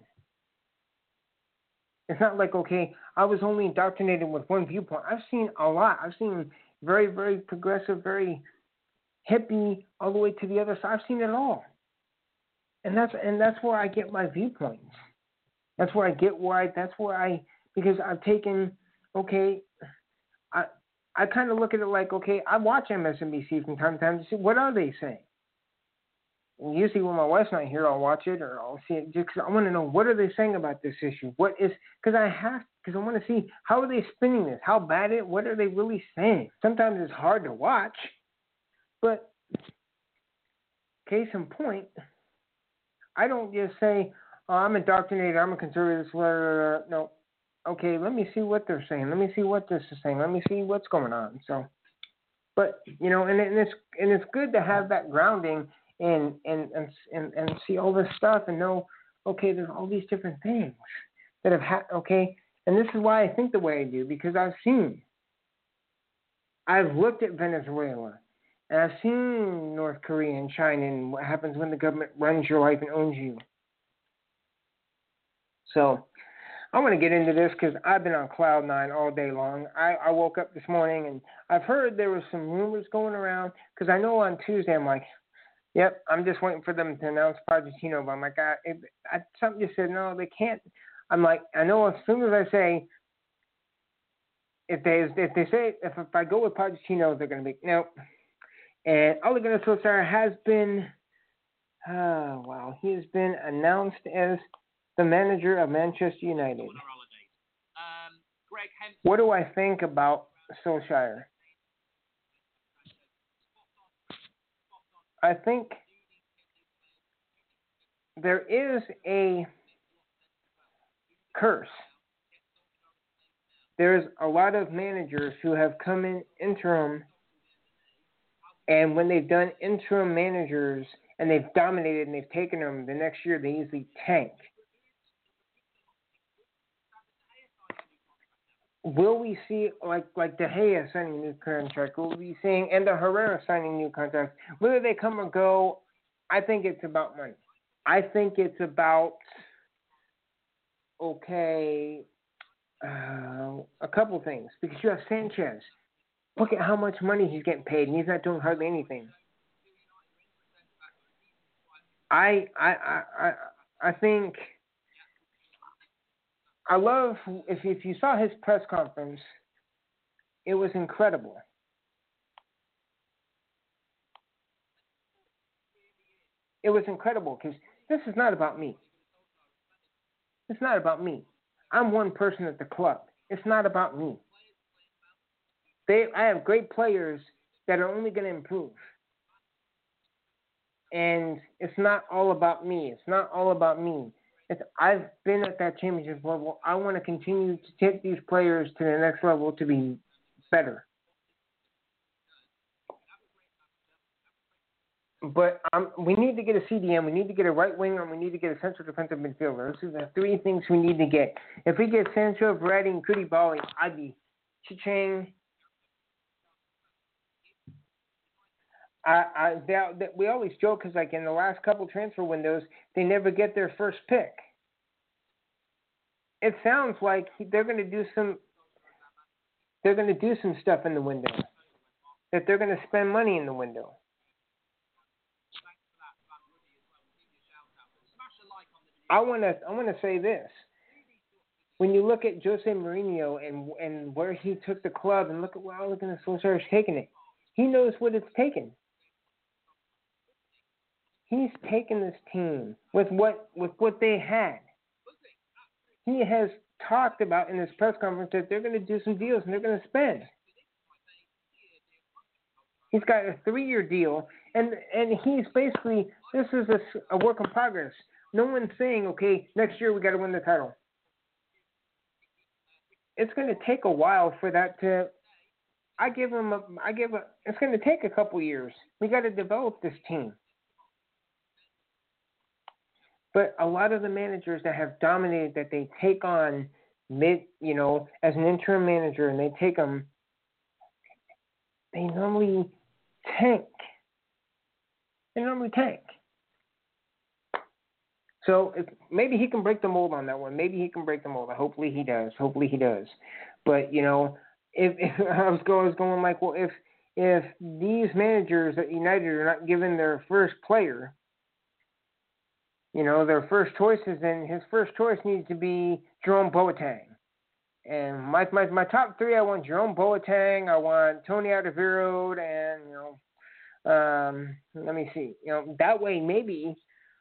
It's not like, okay, I was only indoctrinated with one viewpoint. I've seen a lot. I've seen very, very progressive, very hippie, all the way to the other side. I've seen it all. And that's and that's where I get my viewpoints. That's where I get why, that's where I, because I've taken, okay, I I kind of look at it like, okay, I watch M S N B C from time to time to see what are they saying. And usually when my wife's not here, I'll watch it or I'll see it just because I want to know what are they saying about this issue. What is, because I have, because I want to see how are they spinning this, how bad it, what are they really saying. Sometimes it's hard to watch, but case in point, I don't just say, oh, I'm indoctrinated, I'm a conservative, blah, blah, blah. No. Okay, let me see what they're saying. Let me see what this is saying. Let me see what's going on. So, but, you know, and, and it's and it's good to have that grounding and and, and and and see all this stuff and know, okay, there's all these different things that have happened, okay? And this is why I think the way I do, because I've seen. I've looked at Venezuela, and I've seen North Korea and China and what happens when the government runs your life and owns you. So I want to get into this because I've been on cloud nine all day long. I, I woke up this morning, and I've heard there was some rumors going around because I know on Tuesday I'm like, yep, I'm just waiting for them to announce Pochettino. But I'm like, I, it, I, something just said, no, they can't. I'm like, I know as soon as I say, if they if they say, if, if I go with Pochettino, they're going to be, nope. And Ole Gunnar Solskjaer has been, oh, wow, he has been announced as the manager of Manchester United. Um, what do I think about Solskjaer? I think there is a curse. There's a lot of managers who have come in interim, and when they've done interim managers and they've dominated and they've taken them, the next year they easily tank. Will we see, like like De Gea signing a new contract? Will we be seeing Ender Herrera signing new contracts? Whether they come or go, I think it's about money. I think it's about, okay, uh, a couple things. Because you have Sanchez. Look at how much money he's getting paid, and he's not doing hardly anything. I I I I, I think... I love, if if you saw his press conference, it was incredible. It was incredible because this is not about me. It's not about me. I'm one person at the club. It's not about me. They, I have great players that are only going to improve. And it's not all about me. It's not all about me. It's, I've been at that championship level. I want to continue to take these players to the next level to be better. But um, we need to get a C D M. We need to get a right winger, and we need to get a central defensive midfielder. Those are the three things we need to get. If we get Sancho, Verratti, and Koulibaly, I'd be cha-ching. I, I, they, they, we always joke because, like, in the last couple transfer windows, they never get their first pick. It sounds like they're going to do some. They're going to do some stuff in the window. That they're going to spend money in the window. I want to. I want to say this. When you look at Jose Mourinho and and where he took the club, and look at where Ole Gunnar Solskjaer's taken it, he knows what it's taken. He's taken this team with what with what they had. He has talked about in his press conference that they're going to do some deals and they're going to spend. He's got a three-year deal, and and he's basically, this is a, a work in progress. No one's saying, okay, next year we got to win the title. It's going to take a while for that to. I give him a. I give a. It's going to take a couple years. We got to develop this team. But a lot of the managers that have dominated, that they take on mid, you know, as an interim manager, and they take them, they normally tank. They normally tank. So if, maybe he can break the mold on that one. Maybe he can break the mold. Hopefully he does. Hopefully he does. But, you know, if, if I was going, I was going like, well, if if these managers at United are not given their first player, you know, their first choices, then his first choice needs to be Jerome Boateng. And my my my top three, I want Jerome Boateng, I want Tony Alderweireld, and, you know, um, let me see. You know, that way maybe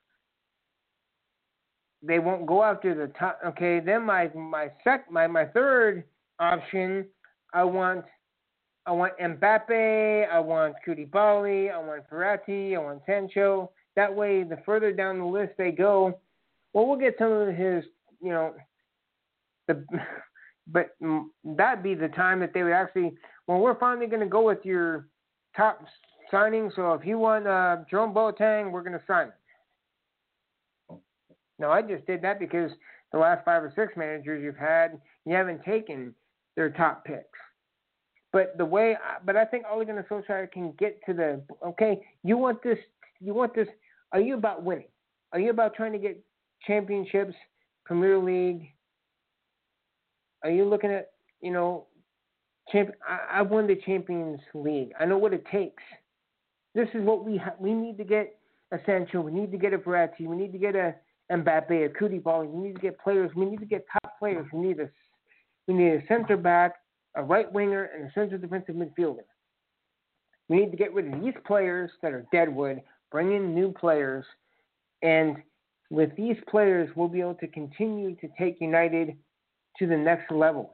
they won't go after the top. Okay, then my my sec my, my third option, I want I want Mbappe, I want Koulibaly, I want Verratti, I want Sancho. That way, the further down the list they go, well, we'll get some of his, you know, the, but that'd be the time that they would actually, well, we're finally going to go with your top signing. So if you want uh, Jerome Boateng, we're going to sign it. No, I just did that because the last five or six managers you've had, you haven't taken their top picks. But the way, but I think Ole Gunnar Solskjaer can get to the, okay, you want this, you want this, are you about winning? Are you about trying to get championships, Premier League? Are you looking at, you know, champ? I, I won the Champions League. I know what it takes. This is what we ha- we need to get a Sancho. We need to get a Verratti. We need to get a Mbappe, a Koulibaly. We need to get players. We need to get top players. We need a we need a center back, a right winger, and a central defensive midfielder. We need to get rid of these players that are deadwood, bring in new players, and with these players, we'll be able to continue to take United to the next level.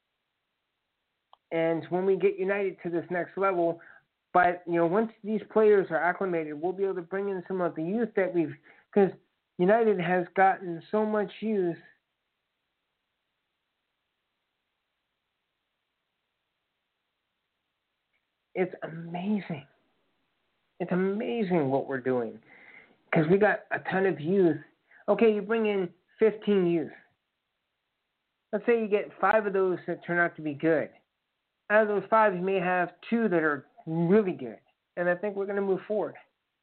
And when we get United to this next level, but you know, once these players are acclimated, we'll be able to bring in some of the youth that we've, because United has gotten so much youth. It's amazing. It's amazing what we're doing. Because we got a ton of youth. Okay, you bring in fifteen youth. Let's say you get five of those that turn out to be good. Out of those five, you may have two that are really good. And I think we're going to move forward.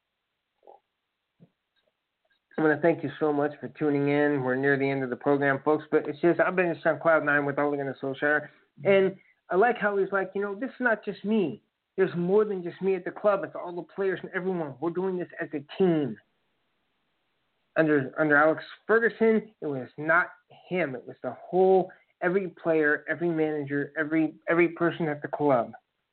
I want to thank you so much for tuning in. We're near the end of the program, folks. But it's just, I've been just on cloud nine with Ole Gunnar Solskjaer. And I like how he's like, you know, this is not just me. There's more than just me at the club. It's all the players and everyone. We're doing this as a team. Under under Alex Ferguson, it was not him. It was the whole, every player, every manager, every every person at the club.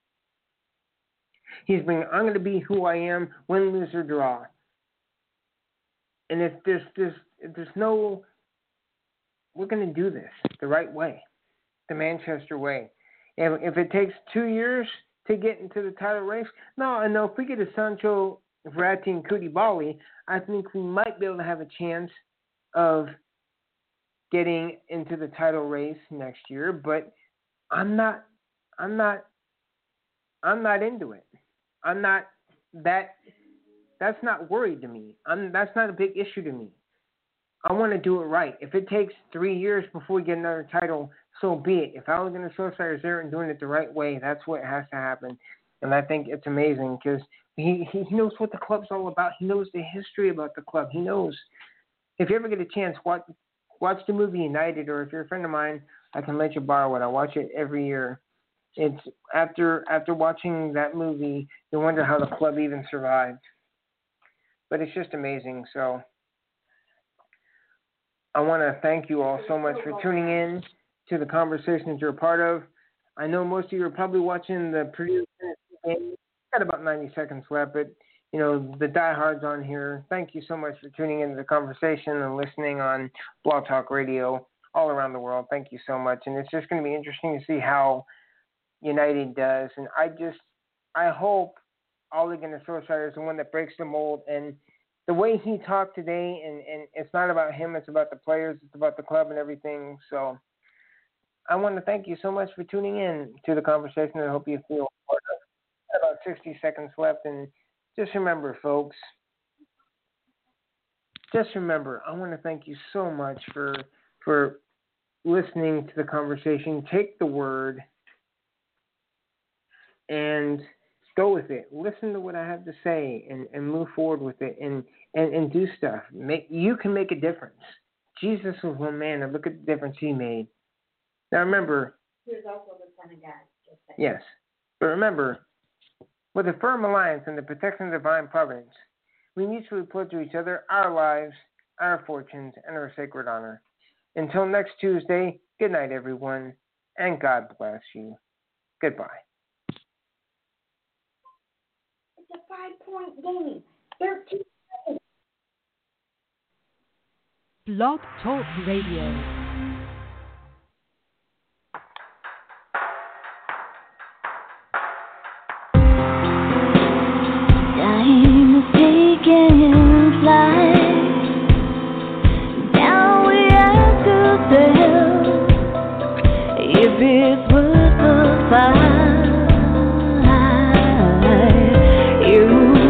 He's been, I'm going to be who I am, win, lose, or draw. And if there's, there's, if there's no, we're going to do this the right way, the Manchester way. And if it takes two years to get into the title race, no, I know if we get a Sancho, Verratti, and Koulibaly, I think we might be able to have a chance of getting into the title race next year. But I'm not, I'm not, I'm not into it. I'm not that. That's not worried to me. I'm, that's not a big issue to me. I want to do it right. If it takes three years before we get another title, so be it. If Ole Gunnar Solskjaer is there and doing it the right way, that's what has to happen. And I think it's amazing because he, he knows what the club's all about. He knows the history about the club. He knows. If you ever get a chance, watch, watch the movie United, or if you're a friend of mine, I can let you borrow it. I watch it every year. It's after after watching that movie, you wonder how the club even survived. But it's just amazing. So I want to thank you all so much for tuning in to the conversation that you're a part of. I know most of you are probably watching the previous game. Got about ninety seconds left, but you know, the diehards on here, thank you so much for tuning into the conversation and listening on Blog Talk Radio all around the world. Thank you so much. And it's just going to be interesting to see how United does. And I just, I hope Ole Gunnar Solskjaer is the one that breaks the mold. And the way he talked today, and, and it's not about him, it's about the players, it's about the club and everything. So I want to thank you so much for tuning in to the conversation. I hope you feel part of it. About sixty seconds left. And just remember, folks, just remember, I want to thank you so much for for listening to the conversation. Take the word and go with it. Listen to what I have to say and, and move forward with it and, and, and do stuff. Make, you can make a difference. Jesus was one man, and look at the difference he made. Now remember, he was also the Son of God. Just like yes, but remember, with a firm alliance and the protection of divine providence, we mutually pledge to each other our lives, our fortunes, and our sacred honor. Until next Tuesday, good night, everyone, and God bless you. Goodbye. It's a five-point game. thirteen seconds. Blog Talk Radio. Taking flight, down we have to sail. If it was a fight, you,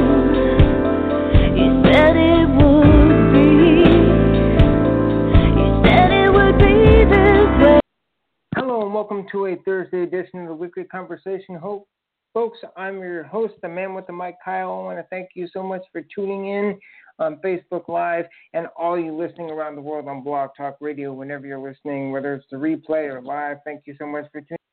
you said it would be, you said it would be this way. Hello and welcome to a Thursday edition of the Weekly Conversation. Hope. Folks, I'm your host, the man with the mic, Kyle. I want to thank you so much for tuning in on Facebook Live and all you listening around the world on Blog Talk Radio whenever you're listening, whether it's the replay or live. Thank you so much for tuning in.